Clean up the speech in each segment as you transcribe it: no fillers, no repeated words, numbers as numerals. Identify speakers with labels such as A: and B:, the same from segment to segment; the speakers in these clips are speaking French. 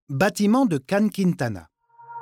A: Bâtiment de Can Quintana.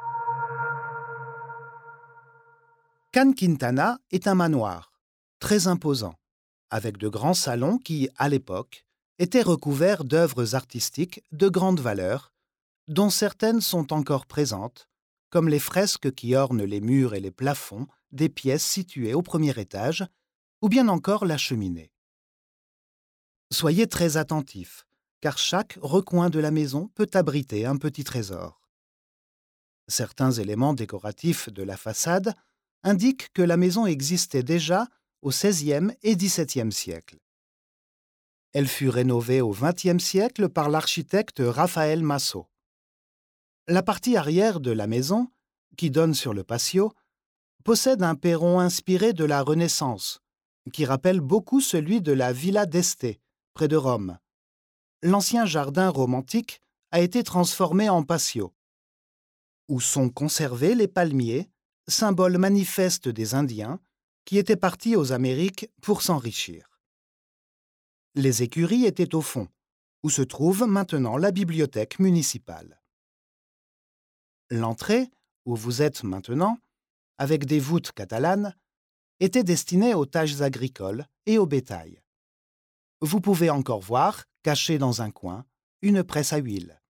A: Can Quintana est un manoir, très imposant, avec de grands salons qui, à l'époque, étaient recouverts d'œuvres artistiques de grande valeur, dont certaines sont encore présentes, comme les fresques qui ornent les murs et les plafonds des pièces situées au premier étage, ou bien encore la cheminée. Soyez très attentifs, car chaque recoin de la maison peut abriter un petit trésor. Certains éléments décoratifs de la façade indiquent que la maison existait déjà au XVIe et XVIIe siècle. Elle fut rénovée au XXe siècle par l'architecte Rafael Masso. La partie arrière de la maison, qui donne sur le patio, possède un perron inspiré de la Renaissance, qui rappelle beaucoup celui de la Villa d'Este, près de Rome. L'ancien jardin romantique a été transformé en patio, où sont conservés les palmiers, symbole manifeste des Indiens, qui étaient partis aux Amériques pour s'enrichir. Les écuries étaient au fond, où se trouve maintenant la bibliothèque municipale. L'entrée, où vous êtes maintenant, avec des voûtes catalanes, était destinée aux tâches agricoles et au bétail. Vous pouvez encore voir, cachée dans un coin, une presse à huile.